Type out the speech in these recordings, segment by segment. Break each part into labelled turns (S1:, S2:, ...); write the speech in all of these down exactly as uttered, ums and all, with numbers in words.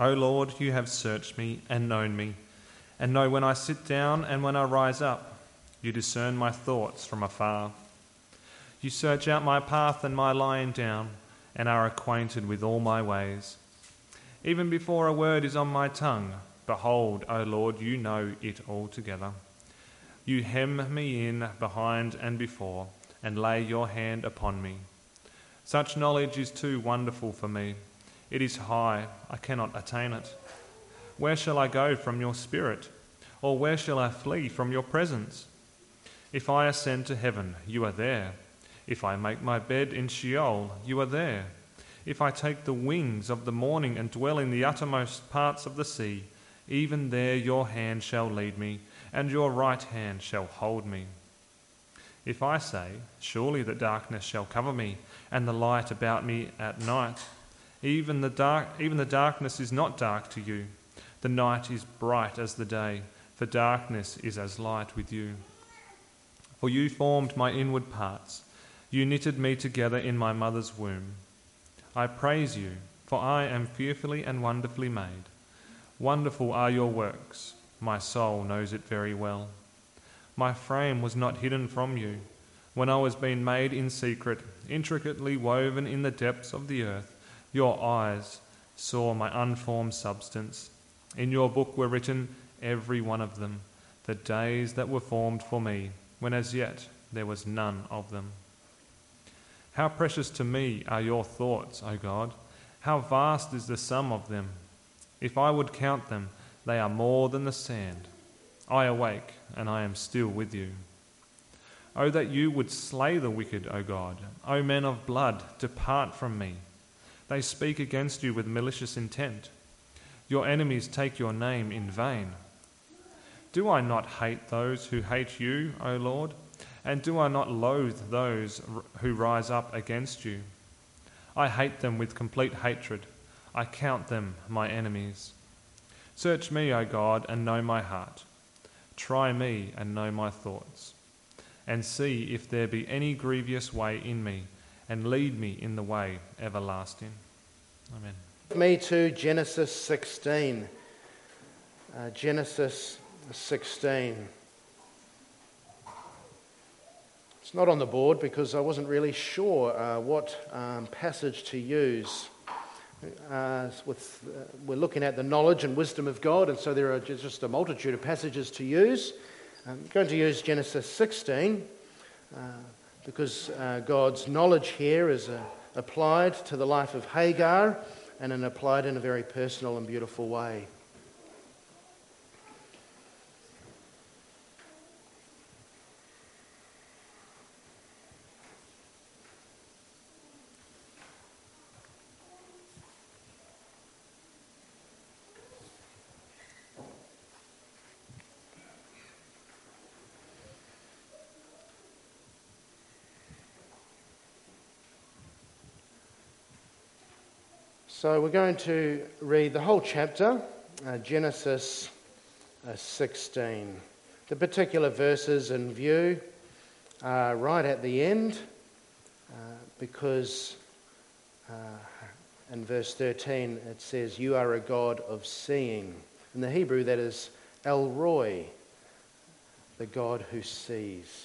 S1: O Lord, you have searched me and known me, and know when I sit down and when I rise up. You discern my thoughts from afar. You search out my path and my lying down, and are acquainted with all my ways. Even before a word is on my tongue, behold, O Lord, you know it altogether. You hem me in behind and before, and lay your hand upon me. Such knowledge is too wonderful for me. It is high, I cannot attain it. Where shall I go from your spirit? Or where shall I flee from your presence? If I ascend to heaven, you are there. If I make my bed in Sheol, you are there. If I take the wings of the morning and dwell in the uttermost parts of the sea, even there your hand shall lead me, and your right hand shall hold me. If I say, surely the darkness shall cover me, and the light about me at night, even the dark, even the darkness is not dark to you. The night is bright as the day, for darkness is as light with you. For you formed my inward parts. You knitted me together in my mother's womb. I praise you, for I am fearfully and wonderfully made. Wonderful are your works. My soul knows it very well. My frame was not hidden from you, when I was being made in secret, intricately woven in the depths of the earth. Your eyes saw my unformed substance. In your book were written, every one of them, the days that were formed for me, when as yet there was none of them. How precious to me are your thoughts, O God! How vast is the sum of them! If I would count them, they are more than the sand. I awake, and I am still with you. O that you would slay the wicked, O God! O men of blood, depart from me. They speak against you with malicious intent. Your enemies take your name in vain. Do I not hate those who hate you, O Lord? And do I not loathe those who rise up against you? I hate them with complete hatred. I count them my enemies. Search me, O God, and know my heart. Try me and know my thoughts. And see if there be any grievous way in me, and lead me in the way everlasting. Amen.
S2: Me to Genesis sixteen. Uh, Genesis sixteen. It's not on the board because I wasn't really sure uh, what um, passage to use. Uh, with, uh, we're looking at the knowledge and wisdom of God, and so there are just a multitude of passages to use. I'm going to use Genesis sixteen uh, because uh, God's knowledge here is uh, applied to the life of Hagar and then applied in a very personal and beautiful way. So we're going to read the whole chapter, uh, Genesis uh, sixteen. The particular verses in view are right at the end uh, because uh, in verse thirteen it says, "You are a God of seeing." In the Hebrew that is El Roi, the God who sees.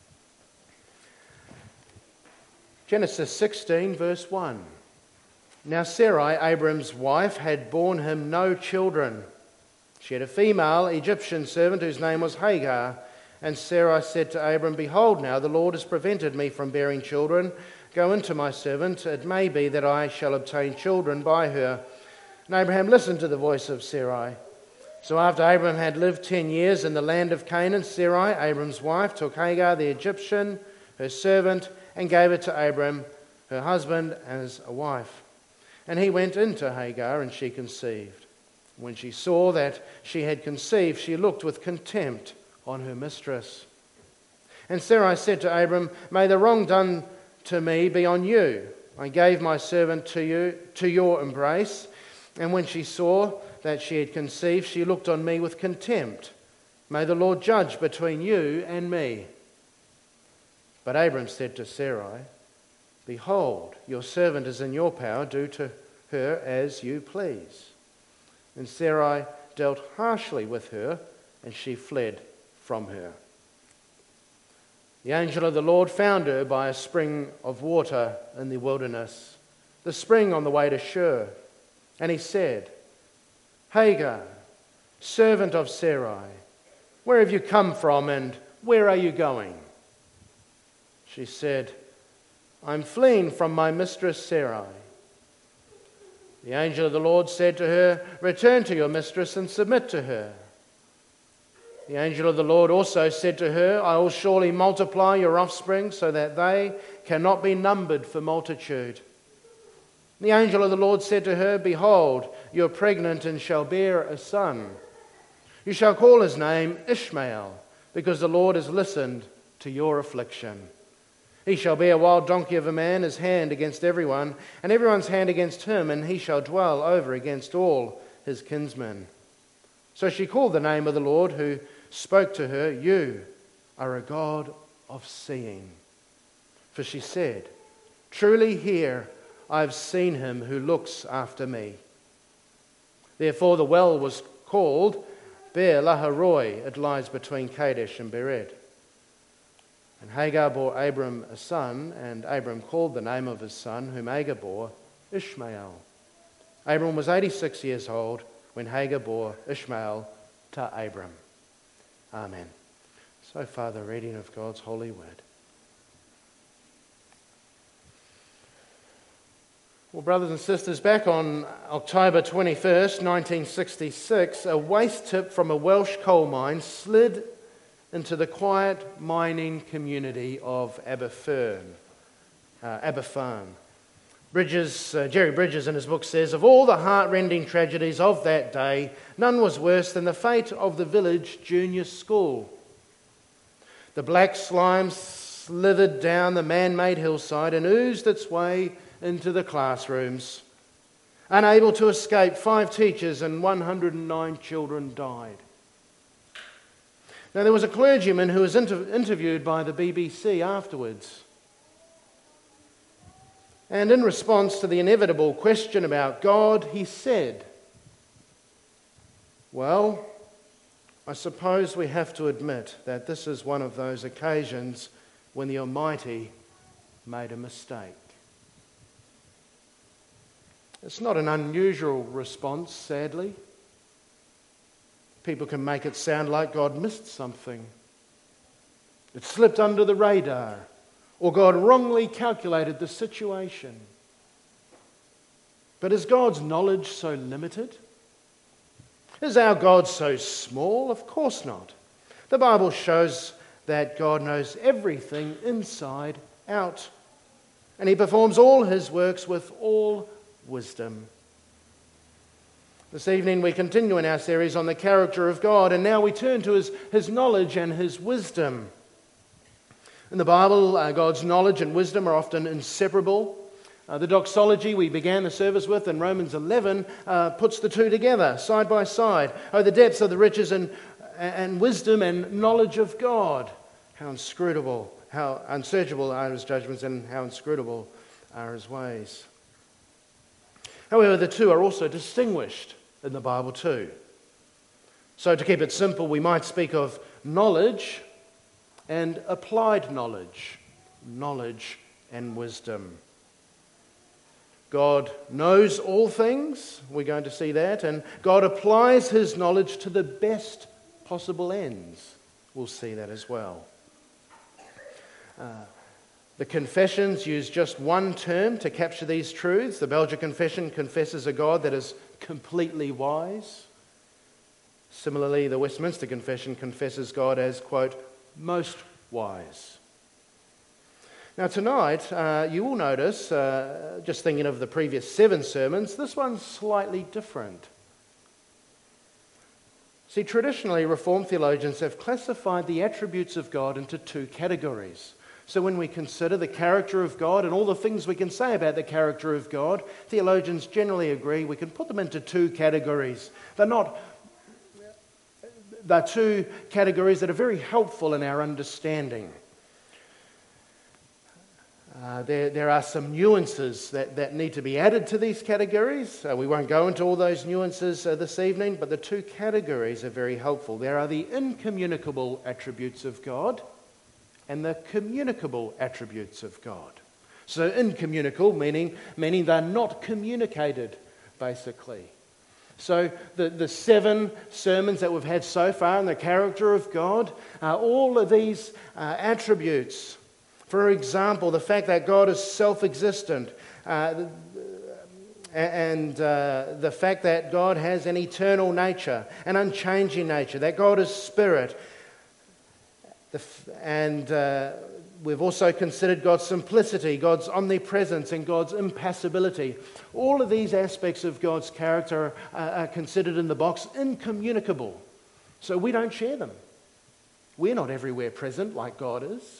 S2: Genesis sixteen verse one. Now Sarai, Abram's wife, had borne him no children. She had a female Egyptian servant whose name was Hagar. And Sarai said to Abram, "Behold, now the Lord has prevented me from bearing children. Go into my servant. It may be that I shall obtain children by her." And Abraham listened to the voice of Sarai. So after Abram had lived ten years in the land of Canaan, Sarai, Abram's wife, took Hagar the Egyptian, her servant, and gave her to Abram, her husband, as a wife. And he went into Hagar, and she conceived. When she saw that she had conceived, she looked with contempt on her mistress. And Sarai said to Abram, "May the wrong done to me be on you. I gave my servant to you, to your embrace." And when she saw that she had conceived, she looked on me with contempt. "May the Lord judge between you and me." But Abram said to Sarai, "Behold, your servant is in your power. Do to her as you please." And Sarai dealt harshly with her, and she fled from her. The angel of the Lord found her by a spring of water in the wilderness, the spring on the way to Shur. And he said, Hagar, servant of Sarai, where have you come from and where are you going? She said, I'm fleeing from my mistress Sarai. The angel of the Lord said to her, return to your mistress and submit to her. The angel of the Lord also said to her, I will surely multiply your offspring so that they cannot be numbered for multitude. The angel of the Lord said to her, behold, you are pregnant and shall bear a son. You shall call his name Ishmael, because the Lord has listened to your affliction. He shall be a wild donkey of a man, his hand against everyone, and everyone's hand against him, and he shall dwell over against all his kinsmen. So she called the name of the Lord who spoke to her, you are a God of seeing. For she said, truly here I have seen him who looks after me. Therefore the well was called Beer Laharoi. It lies between Kadesh and Bered. And Hagar bore Abram a son, and Abram called the name of his son, whom Hagar bore, Ishmael. Abram was eighty-six years old when Hagar bore Ishmael to Abram. Amen. So far, the reading of God's holy word. Well, brothers and sisters, back on October twenty-first, nineteen sixty-six, a waste tip from a Welsh coal mine slid into the quiet mining community of Aberfern, uh, Aberfan. Bridges, uh, Jerry Bridges in his book says, of all the heart-rending tragedies of that day, none was worse than the fate of the village junior school. The black slime slithered down the man-made hillside and oozed its way into the classrooms. Unable to escape, five teachers and one hundred nine children died. Now, there was a clergyman who was inter- interviewed by the B B C afterwards. And in response to the inevitable question about God, he said, well, I suppose we have to admit that this is one of those occasions when the Almighty made a mistake. It's not an unusual response, sadly. People can make it sound like God missed something. It slipped under the radar, or God wrongly calculated the situation. But is God's knowledge so limited? Is our God so small? Of course not. The Bible shows that God knows everything inside out, and He performs all His works with all wisdom. This evening we continue in our series on the character of God, and now we turn to His, his knowledge and His wisdom. In the Bible, uh, God's knowledge and wisdom are often inseparable. Uh, the doxology we began the service with in Romans eleven uh, puts the two together, side by side. Oh, the depths of the riches and, and wisdom and knowledge of God. How inscrutable, how unsearchable are His judgments, and how inscrutable are His ways. However, the two are also distinguished in the Bible too. So to keep it simple, we might speak of knowledge and applied knowledge, knowledge and wisdom. God knows all things, we're going to see that, and God applies His knowledge to the best possible ends. We'll see that as well. Uh, The Confessions use just one term to capture these truths. The Belgian Confession confesses a God that is completely wise. Similarly, the Westminster Confession confesses God as, quote, most wise. Now tonight, uh, you will notice, uh, just thinking of the previous seven sermons, this one's slightly different. See, traditionally, Reformed theologians have classified the attributes of God into two categories. So when we consider the character of God and all the things we can say about the character of God, theologians generally agree we can put them into two categories. They're not, they're two categories that are very helpful in our understanding. Uh, there, there are some nuances that, that need to be added to these categories. Uh, we won't go into all those nuances uh, this evening, but the two categories are very helpful. There are the incommunicable attributes of God and the communicable attributes of God. So incommunicable, meaning, meaning they're not communicated, basically. So the, the seven sermons that we've had so far on the character of God, uh, all of these uh, attributes. For example, the fact that God is self-existent, uh, and uh, the fact that God has an eternal nature, an unchanging nature, that God is spirit. The f- and uh, we've also considered God's simplicity, God's omnipresence, and God's impassibility. All of these aspects of God's character uh, are considered in the box incommunicable. So we don't share them. We're not everywhere present like God is.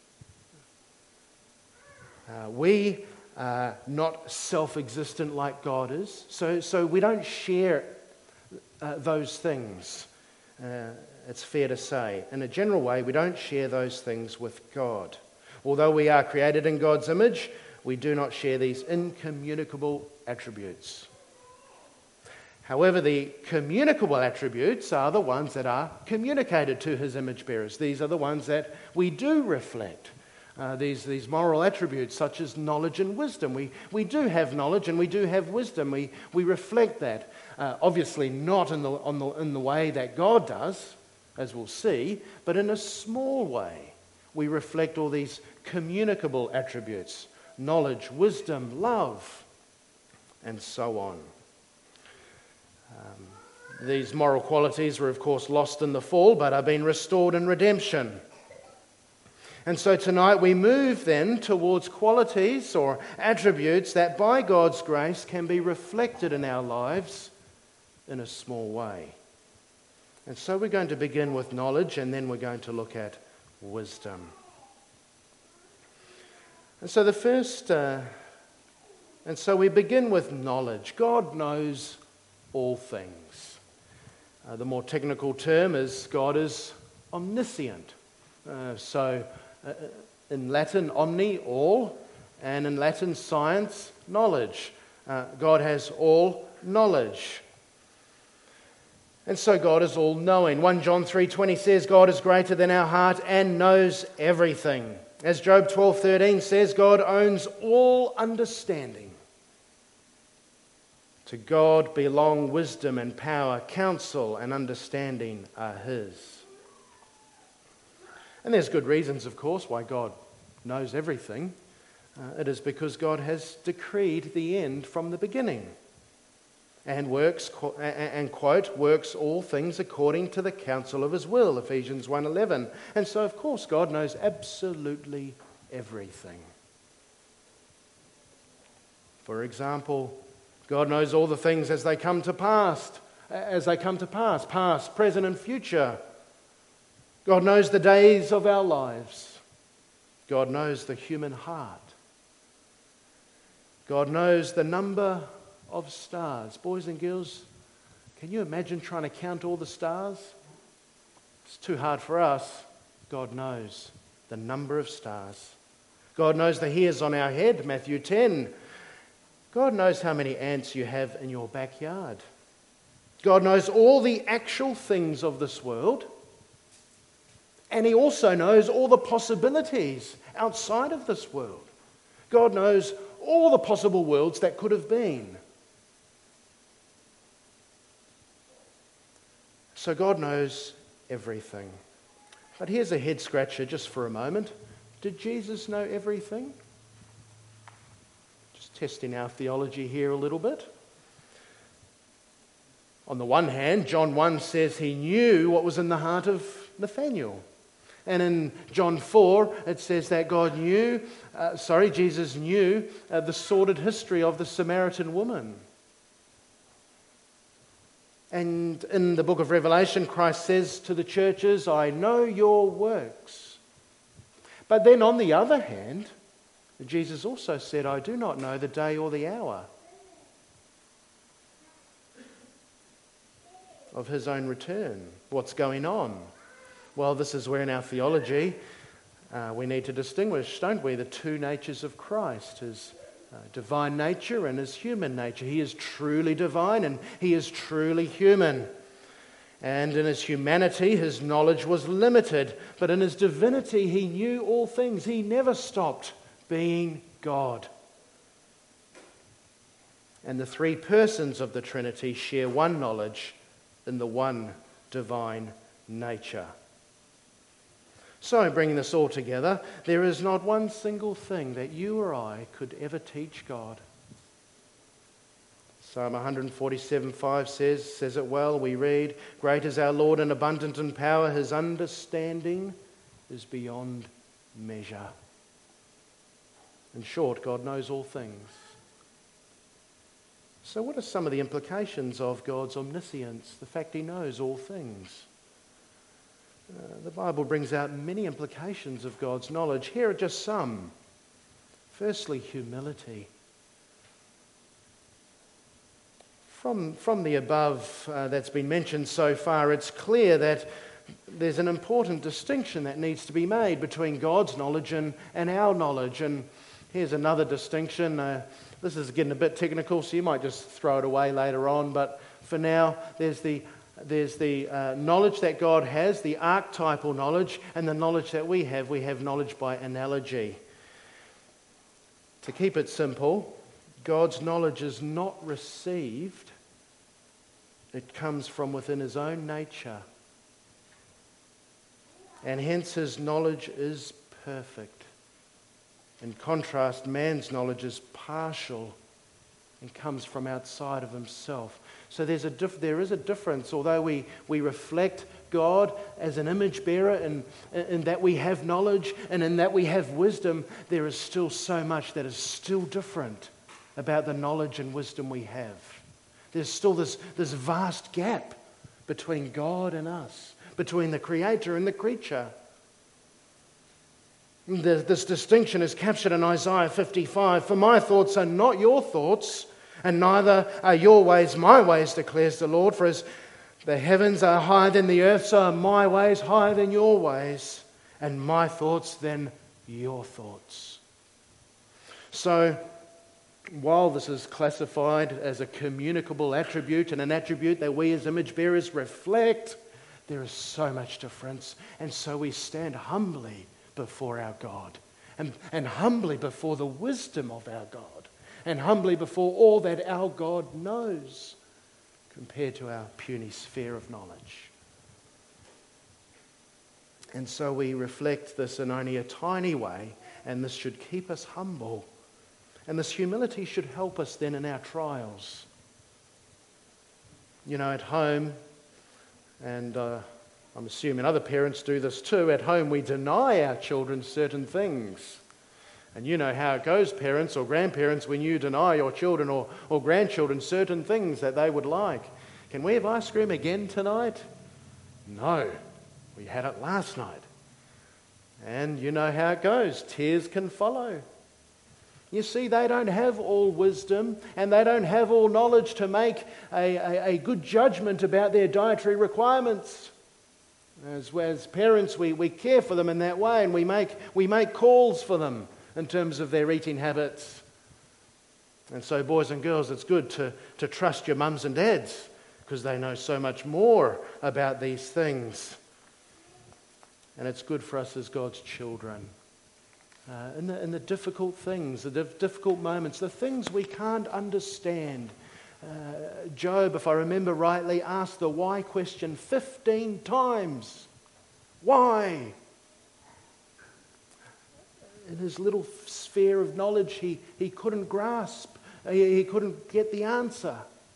S2: Uh, we are not self-existent like God is, so, so we don't share uh, those things, uh, it's fair to say. In a general way, we don't share those things with God. Although we are created in God's image, we do not share these incommunicable attributes. However, the communicable attributes are the ones that are communicated to his image bearers. These are the ones that we do reflect. Uh, these, these moral attributes such as knowledge and wisdom. We, we do have knowledge and we do have wisdom. We, we reflect that. Uh, obviously not in the, on the, in the way that God does, as we'll see, but in a small way. We reflect all these communicable attributes. Knowledge, wisdom, love, and so on. Um, these moral qualities were of course lost in the fall, but are being restored in redemption. And so tonight we move then towards qualities or attributes that by God's grace can be reflected in our lives in a small way. And so we're going to begin with knowledge, and then we're going to look at wisdom. And so the first, uh, and so we begin with knowledge. God knows all things. Uh, the more technical term is God is omniscient. Uh, so Uh, in Latin, omni, all, and in Latin, science, knowledge. Uh, God has all knowledge. And so God is all-knowing. First John three twenty says, God is greater than our heart and knows everything. As Job twelve thirteen says, God owns all understanding. To God belong wisdom and power, counsel and understanding are his. And there's good reasons, of course, why God knows everything. Uh, it is because God has decreed the end from the beginning and works, and quote, works all things according to the counsel of his will, Ephesians one eleven. And so, of course, God knows absolutely everything. For example, God knows all the things as they come to pass, as they come to pass, past, present, and future. God knows the days of our lives. God knows the human heart. God knows the number of stars. Boys and girls, can you imagine trying to count all the stars? It's too hard for us. God knows the number of stars. God knows the hairs on our head, Matthew ten. God knows how many ants you have in your backyard. God knows all the actual things of this world. And he also knows all the possibilities outside of this world. God knows all the possible worlds that could have been. So God knows everything. But here's a head scratcher just for a moment. Did Jesus know everything? Just testing our theology here a little bit. On the one hand, John one says he knew what was in the heart of Nathanael. And in John four, it says that God knew, uh, sorry, Jesus knew uh, the sordid history of the Samaritan woman. And in the book of Revelation, Christ says to the churches, I know your works. But then on the other hand, Jesus also said, I do not know the day or the hour of his own return. What's going on? Well, this is where in our theology Uh, we need to distinguish, don't we, the two natures of Christ, his uh, divine nature and his human nature. He is truly divine and he is truly human. And in his humanity, his knowledge was limited, but in his divinity, he knew all things. He never stopped being God. And the three persons of the Trinity share one knowledge in the one divine nature. So, bringing this all together, there is not one single thing that you or I could ever teach God. Psalm one forty-seven five says, says it well. We read, "Great is our Lord and abundant in power. His understanding is beyond measure." In short, God knows all things. So what are some of the implications of God's omniscience, the fact he knows all things? Uh, the Bible brings out many implications of God's knowledge. Here are just some. Firstly, humility. From, from the above uh, that's been mentioned so far, it's clear that there's an important distinction that needs to be made between God's knowledge and, and our knowledge. And here's another distinction. Uh, this is getting a bit technical, so you might just throw it away later on. But for now, there's the there's the uh, knowledge that God has, the archetypal knowledge, and the knowledge that we have. We have knowledge by analogy. To keep it simple, God's knowledge is not received. It comes from within his own nature. And hence his knowledge is perfect. In contrast, man's knowledge is partial and comes from outside of himself. So there's a diff- there is a difference. Although we, we reflect God as an image bearer and in, in that we have knowledge and in that we have wisdom, there is still so much that is still different about the knowledge and wisdom we have. There's still this, this vast gap between God and us, between the Creator and the creature. This distinction is captured in Isaiah fifty-five. "For my thoughts are not your thoughts, and neither are your ways my ways, declares the Lord. For as the heavens are higher than the earth, so are my ways higher than your ways, and my thoughts than your thoughts." So, while this is classified as a communicable attribute and an attribute that we as image bearers reflect, there is so much difference. And so we stand humbly before our God, and, and humbly before the wisdom of our God, and humbly before all that our God knows compared to our puny sphere of knowledge. And so we reflect this in only a tiny way, and this should keep us humble. And this humility should help us then in our trials. You know, at home, and uh, I'm assuming other parents do this too, at home we deny our children certain things. And you know how it goes, parents or grandparents, when you deny your children or, or grandchildren certain things that they would like. Can we have ice cream again tonight? No, we had it last night. And you know how it goes, tears can follow. You see, they don't have all wisdom and they don't have all knowledge to make a, a, a good judgment about their dietary requirements. As, as parents, we, we care for them in that way, and we make, we make calls for them in terms of their eating habits. And so, boys and girls, it's good to, to trust your mums and dads because they know so much more about these things. And it's good for us as God's children. Uh, in, the, in the difficult things, the diff- difficult moments, the things we can't understand. Uh, Job, if I remember rightly, asked the why question fifteen times. Why? In his little sphere of knowledge, he, he couldn't grasp, he, he couldn't get the answer.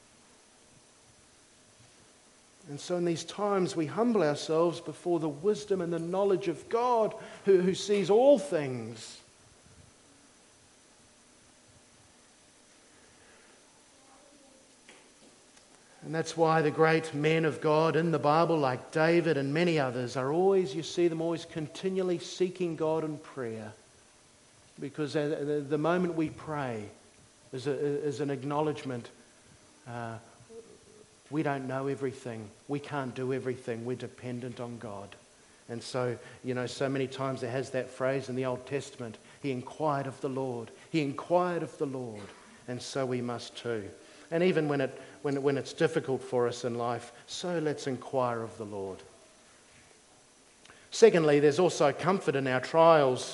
S2: And so in these times we humble ourselves before the wisdom and the knowledge of God who, who sees all things. And that's why the great men of God in the Bible, like David and many others, are always, you see them always continually seeking God in prayer. Because the moment we pray is, a, is an acknowledgement uh, we don't know everything. We can't do everything. We're dependent on God. And so, you know, so many times it has that phrase in the Old Testament, he inquired of the Lord. He inquired of the Lord. And so we must too. And even when it when, when it's difficult for us in life, so let's inquire of the Lord. Secondly, there's also comfort in our trials.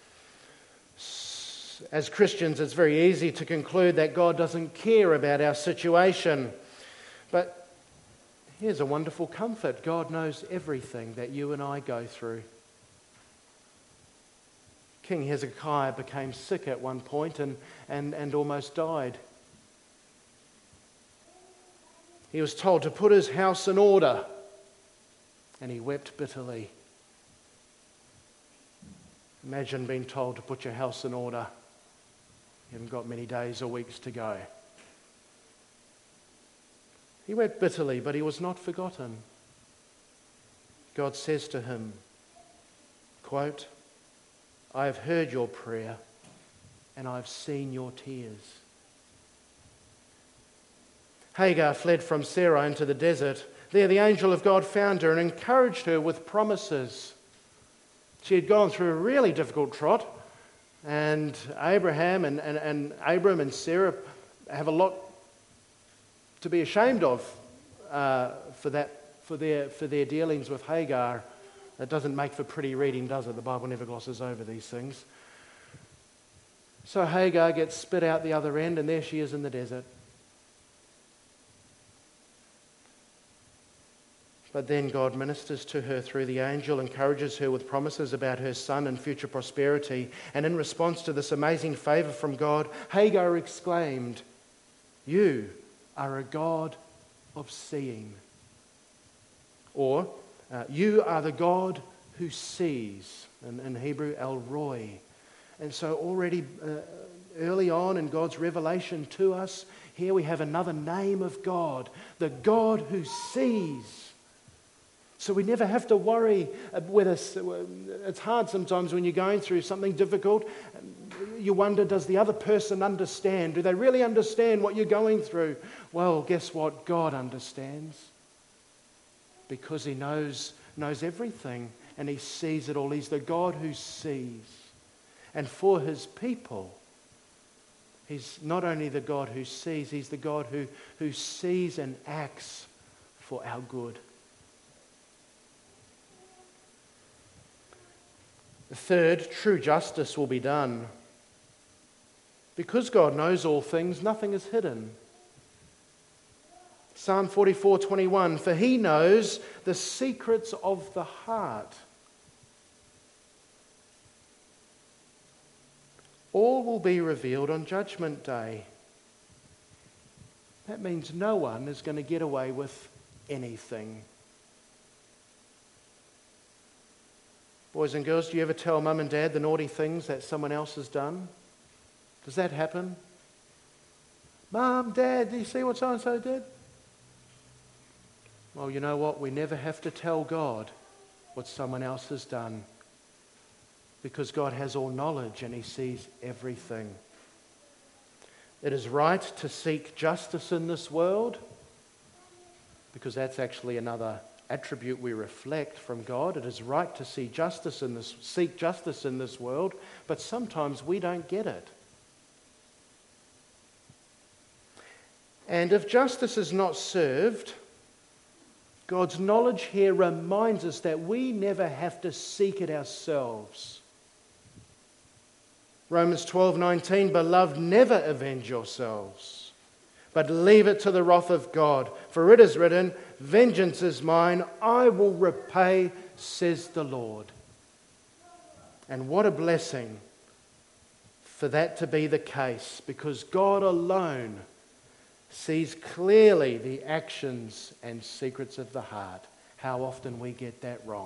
S2: As Christians, it's very easy to conclude that God doesn't care about our situation. But here's a wonderful comfort. God knows everything that you and I go through. King Hezekiah became sick at one point and, and, and almost died. He was told to put his house in order, and he wept bitterly. Imagine being told to put your house in order. You haven't got many days or weeks to go. He wept bitterly, but he was not forgotten. God says to him, quote, I have heard your prayer and I have seen your tears. Hagar fled from Sarai into the desert. There the angel of God found her and encouraged her with promises. She had gone through a really difficult trot, and Abraham and, and, and Abram and Sarah have a lot to be ashamed of uh, for that for their for their dealings with Hagar. It doesn't make for pretty reading, does it? The Bible never glosses over these things. So Hagar gets spit out the other end, and there she is in the desert. But then God ministers to her through the angel, encourages her with promises about her son and future prosperity. And in response to this amazing favour from God, Hagar exclaimed, you are a God of seeing. Or, uh, you are the God who sees. In, in Hebrew, El Roi. And so already uh, early on in God's revelation to us, here we have another name of God, the God who sees. So we never have to worry whether it's hard sometimes when you're going through something difficult. You wonder, does the other person understand? Do they really understand what you're going through? Well, guess what? God understands. Because he knows, knows everything and he sees it all. He's the God who sees. And for his people, he's not only the God who sees, he's the God who, who sees and acts for our good. Third, true justice will be done. Because God knows all things, nothing is hidden. Psalm forty-four twenty-one, for he knows the secrets of the heart. All will be revealed on Judgment Day. That means no one is going to get away with anything. Boys and girls, do you ever tell mum and dad the naughty things that someone else has done? Does that happen? Mum, Dad, do you see what so-and-so did? Well, you know what? We never have to tell God what someone else has done, because God has all knowledge and he sees everything. It is right to seek justice in this world, because that's actually another attribute we reflect from God. It is right to see justice in this, seek justice in this world, but sometimes we don't get it. And if justice is not served, God's knowledge here reminds us that we never have to seek it ourselves. Romans twelve nineteen, beloved, never avenge yourselves, but leave it to the wrath of God. For it is written, vengeance is mine, I will repay, says the Lord. And what a blessing for that to be the case, because God alone sees clearly the actions and secrets of the heart. How often we get that wrong.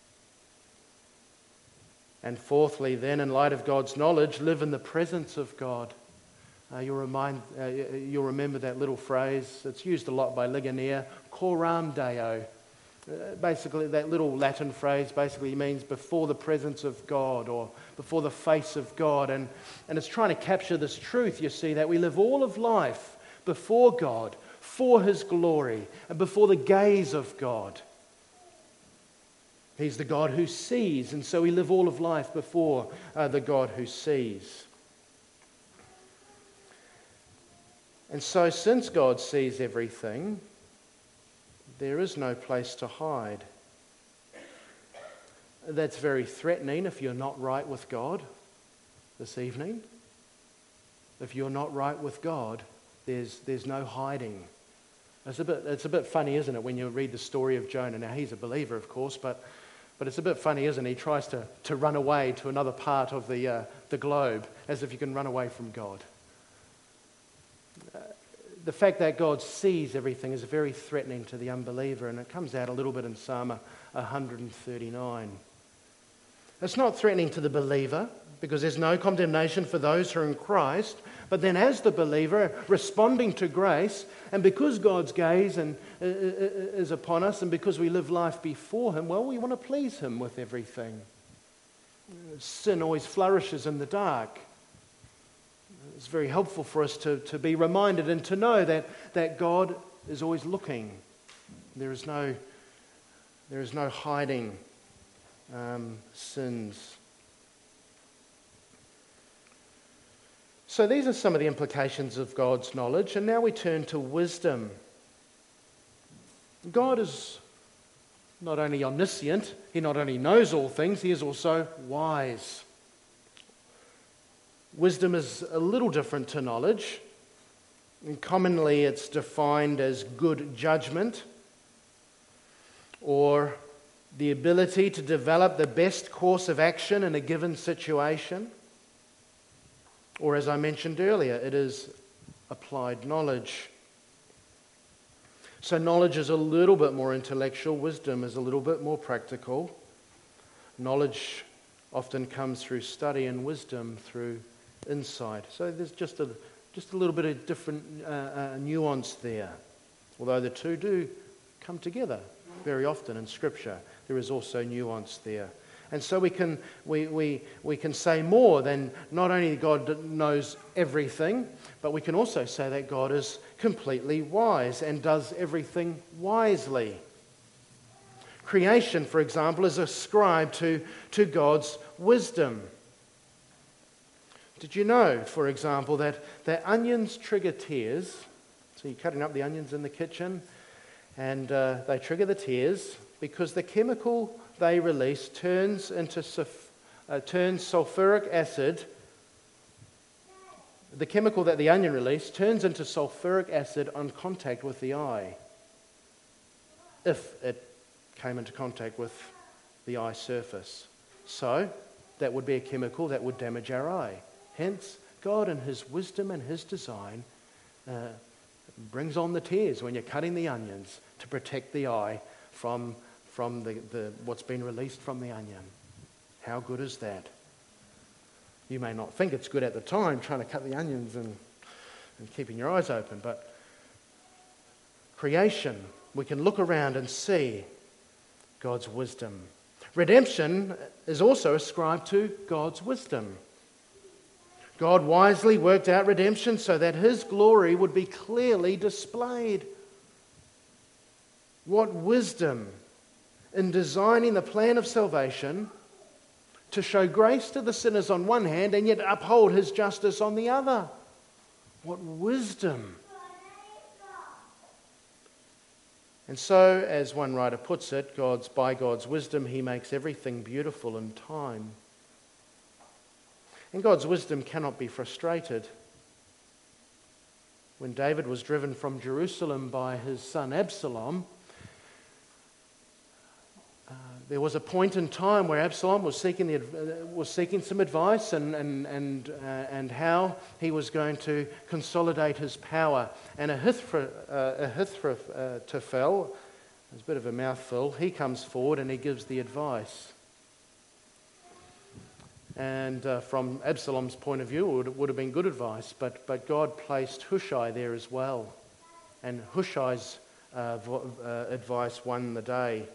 S2: And fourthly, then, in light of God's knowledge, live in the presence of God. Uh, you'll, remind, uh, you'll remember that little phrase. It's used a lot by Ligonier, coram Deo. Uh, basically, that little Latin phrase basically means before the presence of God, or before the face of God. And, and it's trying to capture this truth, you see, that we live all of life before God, for his glory, and before the gaze of God. He's the God who sees, and so we live all of life before uh, the God who sees. And so since God sees everything, there is no place to hide. That's very threatening if you're not right with God this evening. If you're not right with God, there's, there's no hiding. It's a bit, it's a bit funny, isn't it, when you read the story of Jonah. Now, he's a believer, of course, but, but it's a bit funny, isn't it? He tries to, to run away to another part of the, uh, the globe, as if you can run away from God. Uh, the fact that God sees everything is very threatening to the unbeliever, and it comes out a little bit in Psalm one thirty-nine. It's not threatening to the believer, because there's no condemnation for those who are in Christ. But then as the believer, responding to grace, and because God's gaze and, uh, is upon us, and because we live life before Him, well, we want to please Him with everything. Sin always flourishes in the dark. It's very helpful for us to, to be reminded and to know that, that God is always looking. There is no, there is no hiding um, sins. So these are some of the implications of God's knowledge, and now we turn to wisdom. God is not only omniscient, He not only knows all things, He is also wise. Wisdom is a little different to knowledge. And commonly it's defined as good judgment, or the ability to develop the best course of action in a given situation. Or, as I mentioned earlier, it is applied knowledge. So knowledge is a little bit more intellectual. Wisdom is a little bit more practical. Knowledge often comes through study, and wisdom through insight. So there's just a, just a little bit of different uh, uh, nuance there. Although the two do come together very often in Scripture, there is also nuance there. And so we can we, we, we can say more than not only God knows everything, but we can also say that God is completely wise and does everything wisely. Creation, for example, is ascribed to, to God's wisdom. Did you know, for example, that, that onions trigger tears? So you're cutting up the onions in the kitchen, and uh, they trigger the tears because the chemical they release turns into uh, turns sulfuric acid. The chemical that the onion releases turns into sulfuric acid on contact with the eye, if it came into contact with the eye surface. So that would be a chemical that would damage our eye. Hence, God in His wisdom and His design uh, brings on the tears when you're cutting the onions to protect the eye from from the, the what's been released from the onion. How good is that? You may not think it's good at the time, trying to cut the onions and, and keeping your eyes open, but creation, we can look around and see God's wisdom. Redemption is also ascribed to God's wisdom. God wisely worked out redemption so that His glory would be clearly displayed. What wisdom in designing the plan of salvation to show grace to the sinners on one hand and yet uphold His justice on the other. What wisdom! And so, as one writer puts it, God's by God's wisdom He makes everything beautiful in time. And God's wisdom cannot be frustrated. When David was driven from Jerusalem by his son Absalom, Uh, there was a point in time where Absalom was seeking the, uh, was seeking some advice and and and uh, and how he was going to consolidate his power. And Ahithophel, uh, Ahithophel, it's a bit of a mouthful, he comes forward and he gives the advice. And uh, from Absalom's point of view, it would, it would have been good advice, but but God placed Hushai there as well, and Hushai's uh, vo- uh, advice won the day.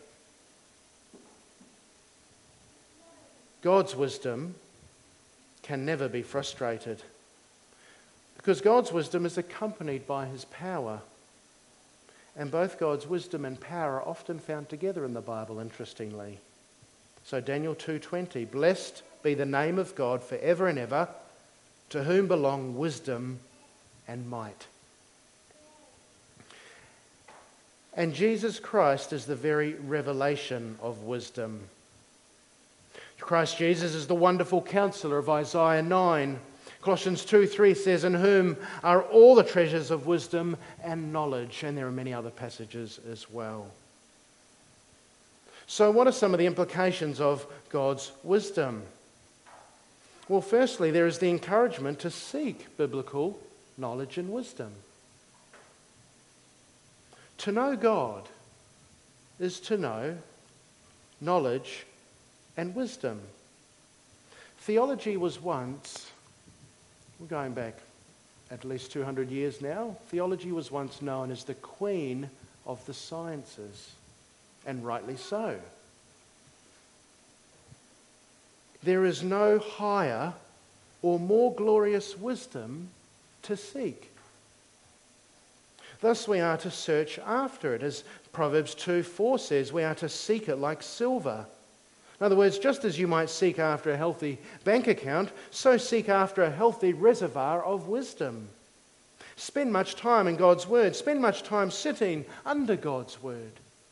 S2: God's wisdom can never be frustrated because God's wisdom is accompanied by His power. And both God's wisdom and power are often found together in the Bible, interestingly. So Daniel two twenty, blessed be the name of God forever and ever, to whom belong wisdom and might. And Jesus Christ is the very revelation of wisdom. Christ Jesus is the wonderful counselor of Isaiah nine. Colossians two three says, in whom are all the treasures of wisdom and knowledge. And there are many other passages as well. So what are some of the implications of God's wisdom? Well, firstly, there is the encouragement to seek biblical knowledge and wisdom. To know God is to know knowledge and wisdom. Theology was once, we're going back at least two hundred years now, theology was once known as the queen of the sciences, and rightly so. There is no higher or more glorious wisdom to seek. Thus we are to search after it. As Proverbs two four says, we are to seek it like silver. In other words, just as you might seek after a healthy bank account, so seek after a healthy reservoir of wisdom. Spend much time in God's Word. Spend much time sitting under God's Word.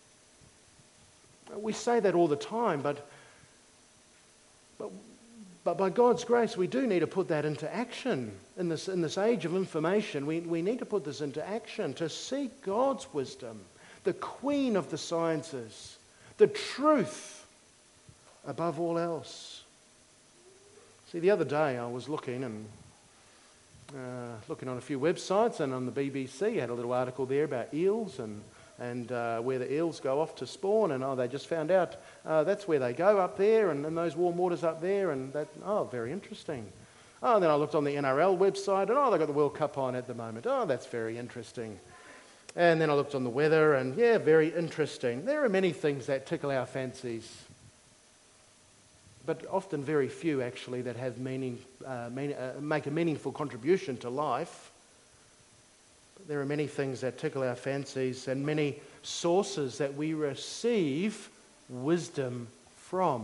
S2: We say that all the time, but, but, but by God's grace, we do need to put that into action. In this, in this age of information, we, we need to put this into action to seek God's wisdom, the queen of the sciences, the truth above all else. See, the other day I was looking and uh, looking on a few websites, and on the B B C had a little article there about eels and and uh, where the eels go off to spawn, and oh, they just found out uh, that's where they go up there, and, and those warm waters up there, and that, oh, very interesting. Oh, and then I looked on the N R L website, and oh, they've got the World Cup on at the moment. Oh, that's very interesting. And then I looked on the weather, and yeah, very interesting. There are many things that tickle our fancies, but often very few actually that have meaning, uh, mean, uh, make a meaningful contribution to life. But there are many things that tickle our fancies and many sources that we receive wisdom from.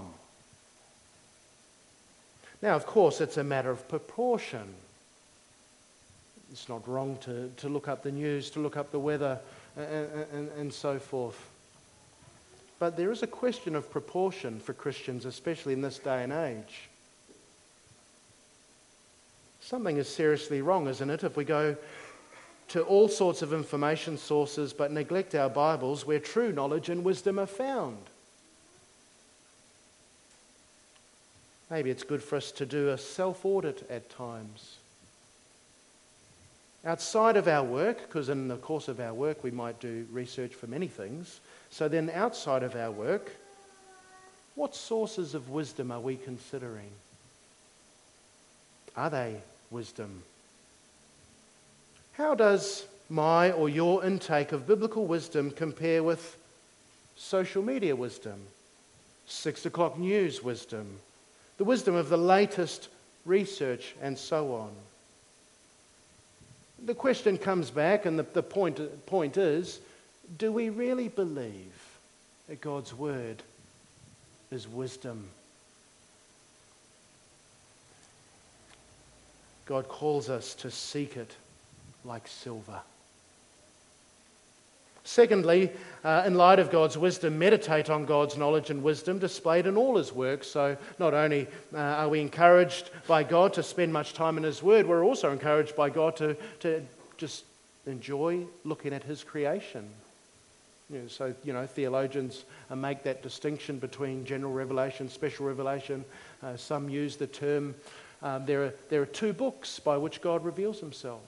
S2: Now, of course, it's a matter of proportion. It's not wrong to, to look up the news, to look up the weather, and, and, and so forth. But there is a question of proportion for Christians, especially in this day and age. Something is seriously wrong, isn't it, if we go to all sorts of information sources but neglect our Bibles where true knowledge and wisdom are found? Maybe it's good for us to do a self-audit at times. Outside of our work, because in the course of our work we might do research for many things, so then outside of our work, what sources of wisdom are we considering? Are they wisdom? How does my or your intake of biblical wisdom compare with social media wisdom, six o'clock news wisdom, the wisdom of the latest research, and so on? The question comes back, and the, the point, point is, do we really believe that God's Word is wisdom? God calls us to seek it like silver. Secondly, uh, in light of God's wisdom, meditate on God's knowledge and wisdom displayed in all His work. So not only uh, are we encouraged by God to spend much time in His Word, we're also encouraged by God to, to just enjoy looking at His creation. You know, so, you know, theologians uh, make that distinction between general revelation, special revelation. Uh, some use the term, um, there are, there are two books by which God reveals Himself.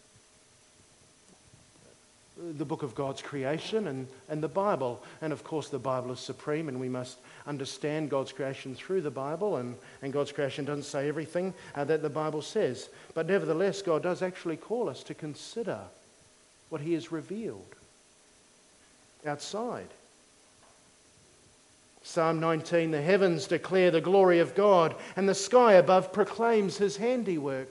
S2: The book of God's creation and, and the Bible. And of course the Bible is supreme, and we must understand God's creation through the Bible, and, and God's creation doesn't say everything uh, that the Bible says. But nevertheless, God does actually call us to consider what He has revealed outside. Psalm nineteen, the heavens declare the glory of God, and the sky above proclaims His handiwork.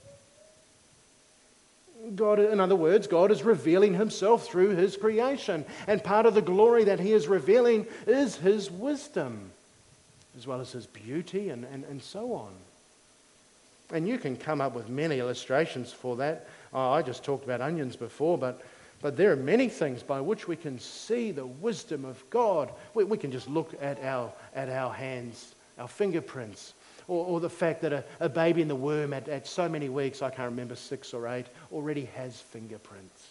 S2: God, in other words, God is revealing Himself through His creation. And part of the glory that He is revealing is His wisdom. as well as his beauty and, and, and so on. And you can come up with many illustrations for that. Oh, I just talked about onions before, but, but there are many things by which we can see the wisdom of God. We, we can just look at our, at our hands, our fingerprints, or, or the fact that a, a baby in the womb at, at so many weeks, I can't remember, six or eight, already has fingerprints.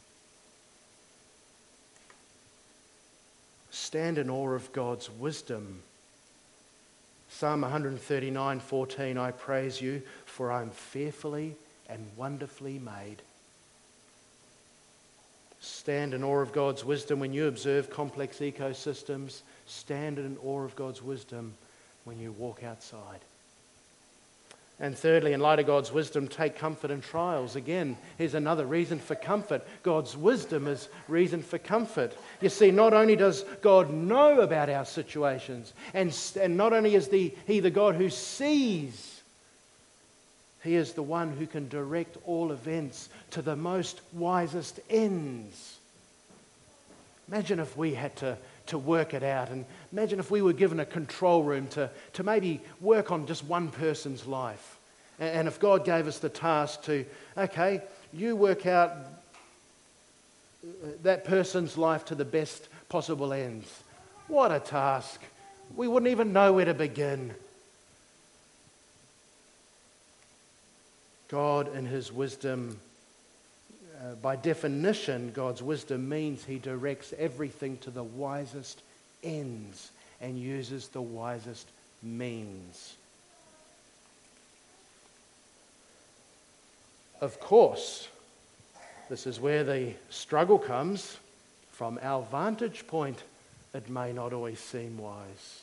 S2: Stand in awe of God's wisdom. Psalm one thirty-nine fourteen, I praise you, for I am fearfully and wonderfully made. Stand in awe of God's wisdom when you observe complex ecosystems. Stand in awe of God's wisdom when you walk outside. And thirdly, in light of God's wisdom, take comfort in trials. Again, here's another reason for comfort. God's wisdom is reason for comfort. You see, not only does God know about our situations, and, and not only is the, He the God who sees, He is the one who can direct all events to the most wisest ends. Imagine if we had to, to work it out, and imagine if we were given a control room to, to maybe work on just one person's life. And, and if God gave us the task to, okay, you work out that person's life to the best possible ends. What a task. We wouldn't even know where to begin. God in His wisdom, Uh, by definition, God's wisdom means He directs everything to the wisest ends and uses the wisest means. Of course, this is where the struggle comes. From our vantage point, it may not always seem wise.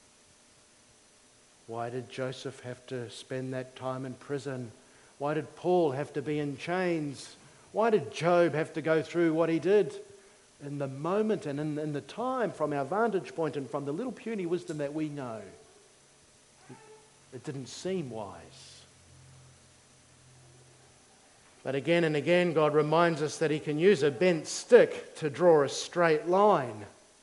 S2: Why did Joseph have to spend that time in prison? Why did Paul have to be in chains? Why did Job have to go through what he did? In the moment and in, in the time, from our vantage point and from the little puny wisdom that we know, it, it didn't seem wise. But again and again, God reminds us that He can use a bent stick to draw a straight line.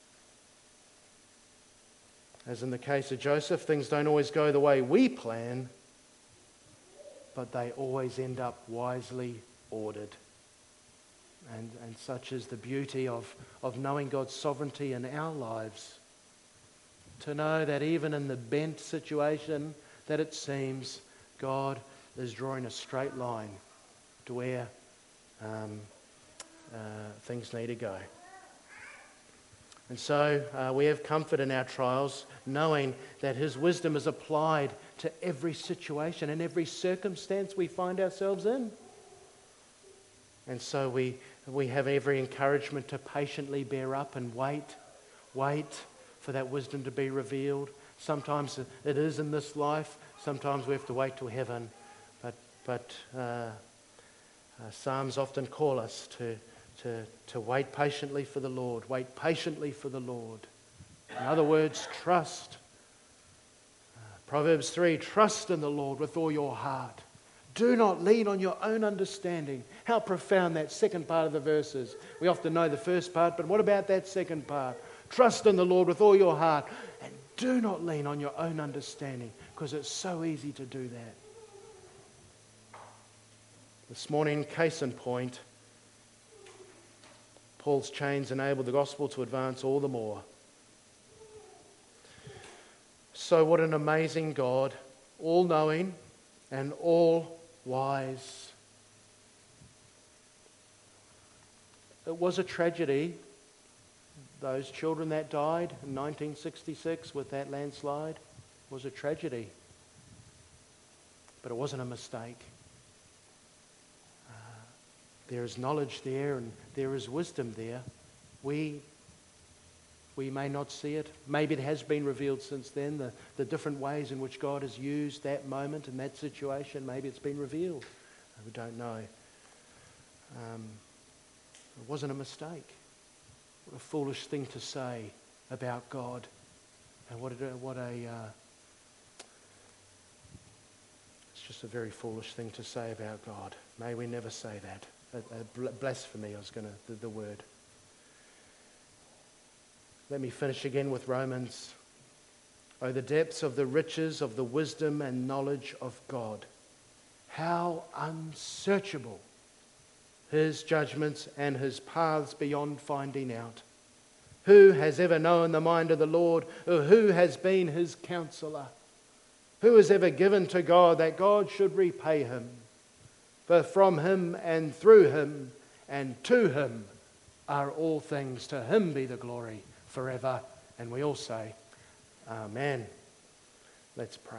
S2: As in the case of Joseph, things don't always go the way we plan, but they always end up wisely ordered. And, and such is the beauty of, of knowing God's sovereignty in our lives. To know that even in the bent situation that it seems, God is drawing a straight line to where um, uh, things need to go. And so uh, we have comfort in our trials, knowing that His wisdom is applied to every situation and every circumstance we find ourselves in. And so we we have every encouragement to patiently bear up and wait, wait for that wisdom to be revealed. Sometimes it is in this life. Sometimes we have to wait till heaven. But but uh, uh, Psalms often call us to, to, to wait patiently for the Lord. Wait patiently for the Lord. In other words, trust. Uh, Proverbs three, trust in the Lord with all your heart. Do not lean on your own understanding. How profound that second part of the verse is. We often know the first part, but what about that second part? Trust in the Lord with all your heart and do not lean on your own understanding, because it's so easy to do that. This morning, case in point, Paul's chains enabled the gospel to advance all the more. So what an amazing God, all-knowing and all-wise. It was a tragedy, those children that died in nineteen sixty-six with that landslide was a tragedy. But it wasn't a mistake. Uh, there is knowledge there and there is wisdom there. We, we may not see it. Maybe it has been revealed since then, the, the different ways in which God has used that moment and that situation. Maybe it's been revealed. We don't know. Um, It wasn't a mistake. What a foolish thing to say about God. And what a, what a uh, it's just a very foolish thing to say about God. May we never say that. A, a blasphemy, I was going to, the, the word. Let me finish again with Romans Oh, the depths of the riches of the wisdom and knowledge of God. How unsearchable his judgments and his paths beyond finding out. Who has ever known the mind of the Lord? Or who has been his counselor? Who has ever given to God that God should repay him? For from him and through him and to him are all things. To him be the glory forever. And we all say, Amen. Let's pray.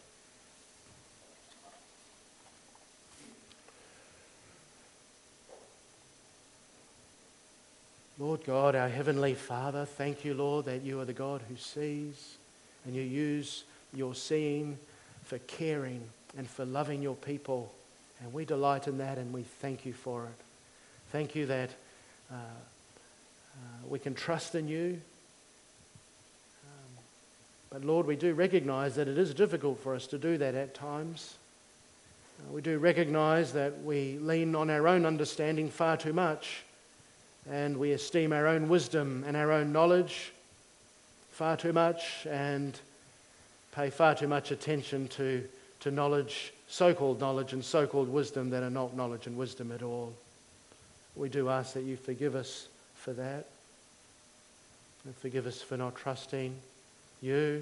S2: Lord God, our Heavenly Father, thank you, Lord, that you are the God who sees, and you use your seeing for caring and for loving your people. And we delight in that, and we thank you for it. Thank you that uh, uh, we can trust in you. Um, but Lord, we do recognize that it is difficult for us to do that at times. Uh, we do recognize that we lean on our own understanding far too much. And we esteem our own wisdom and our own knowledge far too much and pay far too much attention to, to knowledge, so-called knowledge and so-called wisdom that are not knowledge and wisdom at all. We do ask that you forgive us for that. And forgive us for not trusting you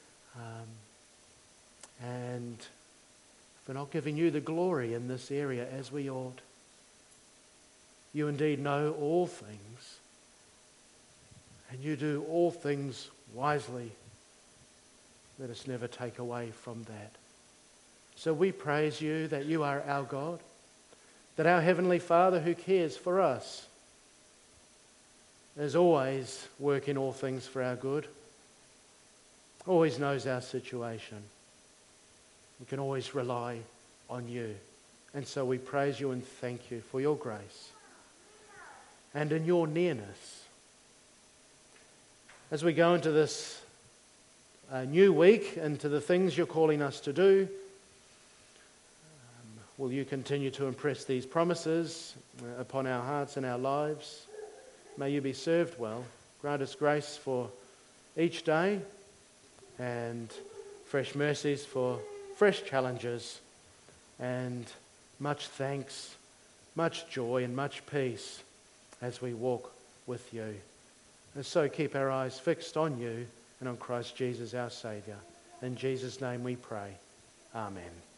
S2: um, and for not giving you the glory in this area as we ought. You indeed know all things, and you do all things wisely. Let us never take away from that. So we praise you that you are our God, that our Heavenly Father who cares for us is always working all things for our good, always knows our situation. We can always rely on you. And so we praise you and thank you for your grace and in your nearness. As we go into this uh, new week, into the things you're calling us to do, um, will you continue to impress these promises uh, upon our hearts and our lives? May you be served well. Grant us grace for each day and fresh mercies for fresh challenges, and much thanks, much joy and much peace as we walk with you. And so keep our eyes fixed on you and on Christ Jesus our Saviour. In Jesus' name we pray. Amen.